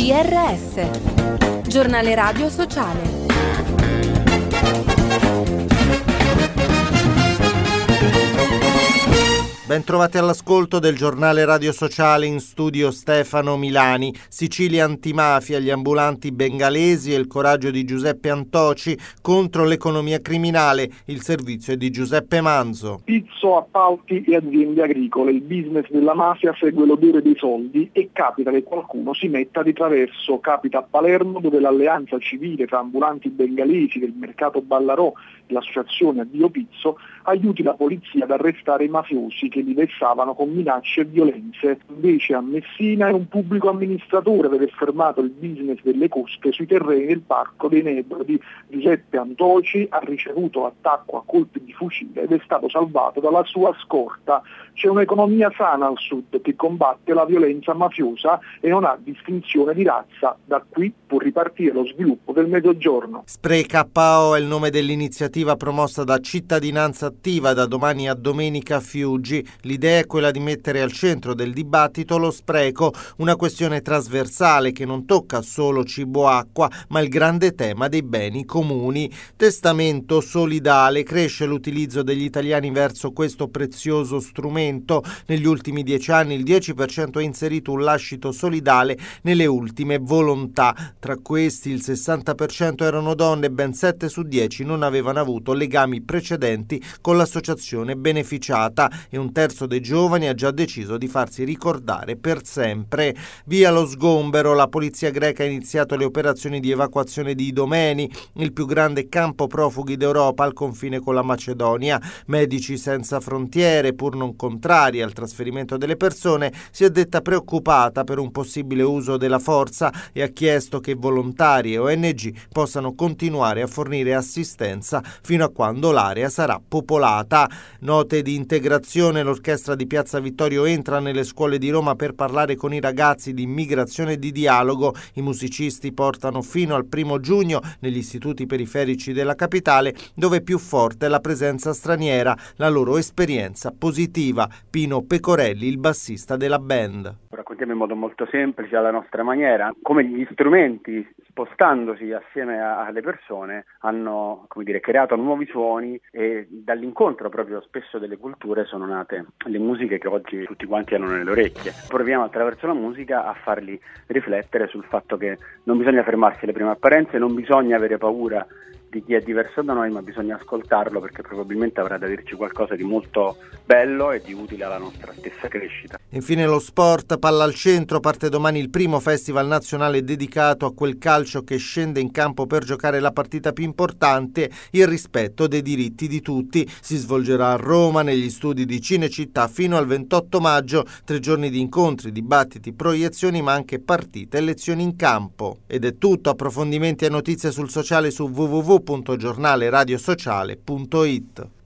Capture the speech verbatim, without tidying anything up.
G R S, giornale radio sociale. Ben trovati all'ascolto del giornale radio sociale, in studio Stefano Milani. Sicilia antimafia, gli ambulanti bengalesi e il coraggio di Giuseppe Antoci contro l'economia criminale. Il servizio è di Giuseppe Manzo. Pizzo, appalti e aziende agricole. Il business della mafia segue l'odore dei soldi e capita che qualcuno si metta di traverso. Capita a Palermo, dove l'alleanza civile tra ambulanti bengalesi del mercato Ballarò e l'associazione Addio Pizzo aiuti la polizia ad arrestare i mafiosi che li vessavano con minacce e violenze. Invece a Messina un pubblico amministratore aveva fermato il business delle cosche sui terreni del Parco dei Nebrodi. Giuseppe Antoci ha ricevuto attacco a colpi di fucile ed è stato salvato dalla sua scorta. C'è un'economia sana al sud che combatte la violenza mafiosa e non ha distinzione di razza. Da qui può ripartire lo sviluppo del Mezzogiorno. Spray K O è il nome dell'iniziativa promossa da Cittadinanza Attiva da domani a domenica a Fiuggi. L'idea è quella di mettere al centro del dibattito lo spreco, una questione trasversale che non tocca solo cibo e acqua, ma il grande tema dei beni comuni. Testamento solidale, cresce l'utilizzo degli italiani verso questo prezioso strumento. Negli ultimi dieci anni il dieci per cento ha inserito un lascito solidale nelle ultime volontà. Tra questi il sessanta per cento erano donne, ben sette su dieci non avevano avuto legami precedenti con l'associazione beneficiata e un terzo dei giovani ha già deciso di farsi ricordare per sempre. Via lo sgombero, la polizia greca ha iniziato le operazioni di evacuazione di Idomeni, il più grande campo profughi d'Europa al confine con la Macedonia. Medici Senza Frontiere, pur non contrari al trasferimento delle persone, si è detta preoccupata per un possibile uso della forza e ha chiesto che volontari e O N G possano continuare a fornire assistenza fino a quando l'area sarà popolata. Note di integrazione, l'orchestra di Piazza Vittorio entra nelle scuole di Roma per parlare con i ragazzi di immigrazione e di dialogo. I musicisti portano fino al primo giugno negli istituti periferici della capitale, dove più forte è la presenza straniera, la loro esperienza positiva. Pino Pecorelli, il bassista della band. Raccontiamo in modo molto semplice, alla nostra maniera, come gli strumenti, spostandosi assieme alle persone, hanno, come dire, creato nuovi suoni e dall'incontro proprio spesso delle culture sono nate le musiche che oggi tutti quanti hanno nelle orecchie. Proviamo attraverso la musica a farli riflettere sul fatto che non bisogna fermarsi alle prime apparenze, non bisogna avere paura di chi è diverso da noi, ma bisogna ascoltarlo perché probabilmente avrà da dirci qualcosa di molto bello e di utile alla nostra stessa crescita. Infine lo sport, palla al centro, parte domani il primo festival nazionale dedicato a quel calcio che scende in campo per giocare la partita più importante, il rispetto dei diritti di tutti. Si svolgerà a Roma negli studi di Cinecittà fino al ventotto maggio, tre giorni di incontri, dibattiti, proiezioni, ma anche partite e lezioni in campo. Ed è tutto, approfondimenti e notizie sul sociale su w w w punto giornale radio sociale punto it.